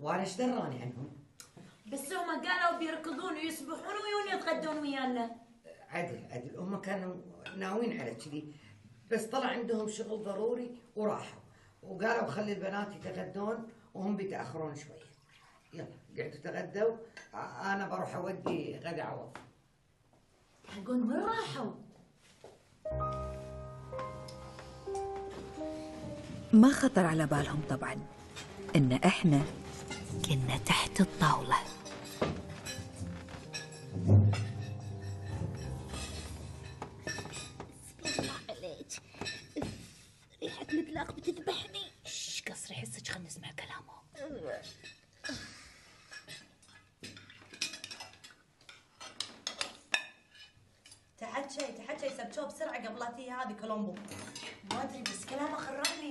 وانا ايش دراني عنهم؟ بس هم قالوا بيركضون ويسبحون ويون يتغدون ويانا. عدل هم كانوا ناويين على كذي، بس طلع عندهم شغل ضروري وراحوا، وقالوا خلي البنات يتغدون وهم بيتاخرون شويه. يلا قعدوا تغدوا، انا بروح اودي غدا عوض. حقون وين راحوا؟ ما خطر على بالهم طبعا ان احنا كنا تحت الطاوله. ريحة مطلاق بتذبحني. شش قصري حسك، خلنا نسمع كلامه. تحت شي سبتوه بسرعة قبل لا تيجي هذه كولومبو. ما ادري بس كلامه خرعني.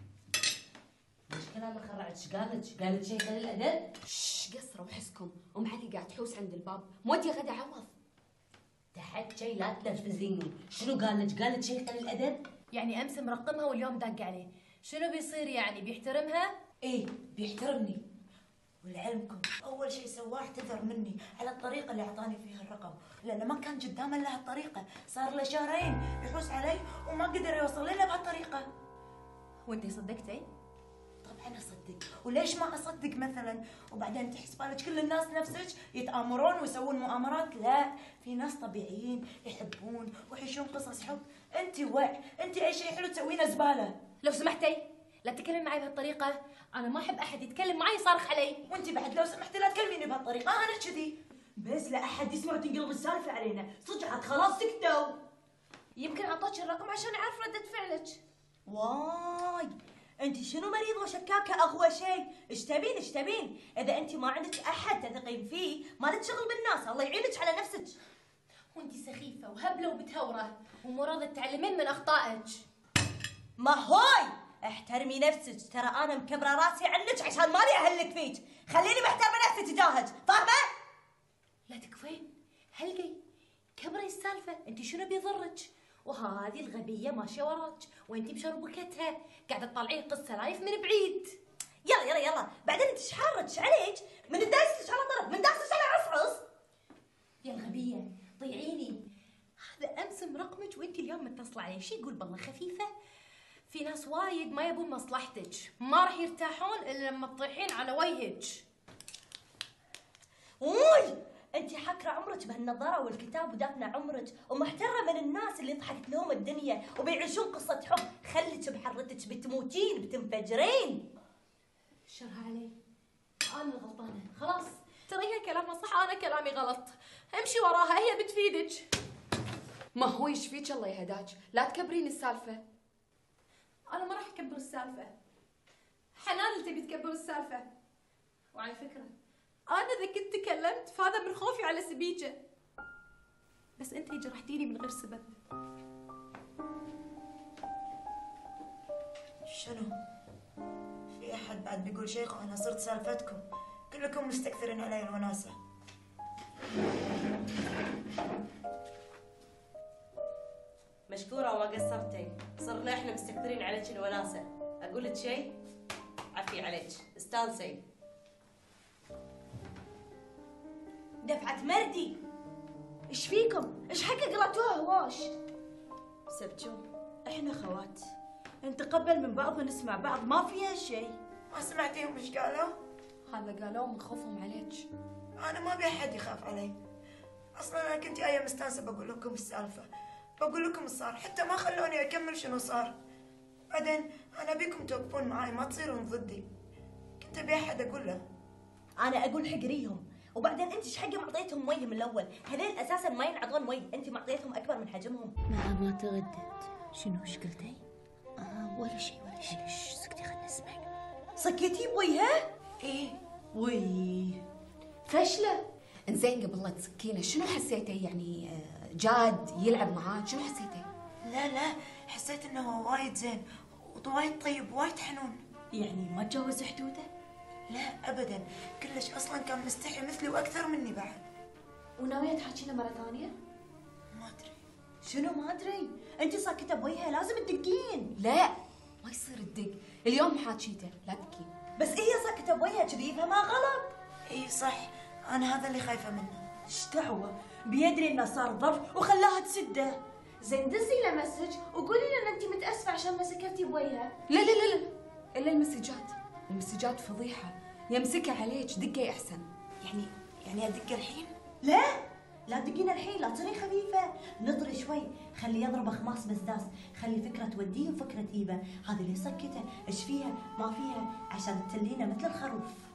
ليش كلامه خرعت؟ ايش قالت؟ قالت شي قليل الأدب؟ شش قصروا وحسكم، ام علي قاعد تحوس عند الباب، مودي غدا عوض. تحت شي لا تنرفزيني، شنو قالت؟ قالت شي قليل الأدب؟ يعني امس مرقمها واليوم داق عليه، شنو بيصير يعني؟ بيحترمها؟ ايه بيحترمني، ولعلمكم اول شيء سواه اعتذر مني على الطريقه اللي اعطاني فيها الرقم، لانه ما كان قدامه الا هالطريقه، صار له شهرين يحوس علي وما قدر يوصل لي الا بهالطريقه. وانتي صدقتي؟ طبعا اصدق، وليش ما اصدق مثلا؟ وبعدين تحسبالك كل الناس نفسك يتآمرون ويسوون مؤامرات؟ لا، في ناس طبيعيين يحبون ويعيشون قصص حب. انت انت اي شيء حلو تسوينه زباله. لو سمحتي لا تتكلمي معي بهالطريقة، أنا ما أحب أحد يتكلم معي يصارخ علي. وانت بعد لو سمحتي لا تكلميني بهالطريقة، أنا كذي. بس لا أحد يسمع وتنقلب السالفة علينا، صدق خلاص سكتوا. يمكن أعطاك الرقم عشان أعرف ردة فعلك. واي انت شنو مريضة وشكاكة اغوى شيء؟ ايش تبين؟ اذا انت ما عندك احد تثقين فيه ما لك شغل بالناس، الله يعينك على نفسك. وانت سخيفة وهبلة وبتهورة ومو راضية تتعلمين من أخطائك. ما هوي احترمي نفسك، ترى انا مكبره راسي عنك عشان ماني اهلك فيك، خليني محترمه نفسي تجاهك، فاهمه؟ لا تكفين هلقي كبري السالفة، انت شنو بيضرك؟ وهذه الغبية ماشية وراك وانت بشربكتها قاعدة تطلعين قصة لايف من بعيد. يلا بعدين انت ايش حارك؟ ايش عليك؟ من دايستك على ضرب، من دايستك على عصعص. يا الغبية ضيعيني، هذا امس مرقمك وانت اليوم متصلة علي، شي يقول بالله خفيفة؟ في ناس وايد ما يبون مصلحتك، ما راح يرتاحون الا لما تطيحين على وجهك. اوي انت حكره عمرك بهالنظاره والكتاب ودافنه عمرك ومحترمه من الناس اللي ضحكت لهم الدنيا وبيعيشون قصه حب، خليك بحرتك بتموتين بتنفجرين. شرها علي، انا الغلطانه خلاص، ترى هي كلامها صح انا كلامي غلط، امشي وراها هي بتفيدك. ما هو يشفيك الله يهداك، لا تكبرين السالفة. انا ما راح اكبر السالفه، حنان اللي تبي تكبر السالفه. وعلى فكره انا اذا كنت تكلمت فهذا من خوفي على سبيجه، بس انتي جرحتيني من غير سبب. شنو؟ في احد بعد بيقول شيخ وانا صرت سالفتكم؟ كلكم مستكثرين علي الوناسه. مشكورة وما قصرتي، صرنا احنا مستكثرين عليك الوناسة، اقول لك شيء؟ عفي عليك، استانسي. دفعة مردي، ايش فيكم؟ ايش حق قلعتوها هواش؟ سبتو احنا خوات، نتقبل من بعض ونسمع بعض، ما فيها شيء. ما سمعتيهم ايش قالوا؟ هذا قالوه من خوفهم عليك. انا ما ابي احد يخاف علي، اصلا انا كنت جايه مستانسه بقول لكم السالفه، بقول لكم صار، حتى ما خلوني اكمل شنو صار. بعدين انا ابيكم توقفون معاي، ما تصيرون ضدي، كنت ابي احد اقول له. انا اقول حقريهم، وبعدين انت ايش حق معطيتهم مي من الاول؟ هذول اساسا ما ينعطون مي، انت معطيتهم اكبر من حجمهم. ما تغدت. شنو ايش قلتي؟ ولا شيء. ليش سكتي؟ خلنا نسمع. سكتي بويها؟ ايه وي فشله. انزين قبل لا تسكينه شنو حسيتي؟ يعني جاد يلعب معاك، شنو حسيتي؟ لا حسيت انه هو وايد زين وايد طيب وايد حنون. يعني ما تجاوز حدوده؟ لا ابدا، كلش، اصلا كان مستحي مثلي واكثر مني بعد. وناويه تحاكينا مره ثانيه؟ ما ادري. شنو ما ادري؟ انت ساكته بوجهها، لازم تدقين. لا ما يصير تدق، اليوم حاكيته لا تبكين. بس هي سكتة بوجهها كذي يفهمها غلط. اي صح، انا هذا اللي خايفه منه. ايش دعوة؟ بيدري انه صار ظرف وخلاها تسده. زين دزي له مسج وقولي له ان انت متاسفه عشان ما سكرتي بوجهه. لا لا لا لا، الا المسجات فضيحه، يمسكها عليك، دقي احسن. يعني ادق الحين؟ لا تدقين الحين، لا تصيرين خفيفة، نطري شوي، خلي يضرب خماس بزداس، خلي فكرة توديه وفكرة إيبة، هذه اللي سكته، ايش فيها ما فيها، عشان تلينا مثل الخروف.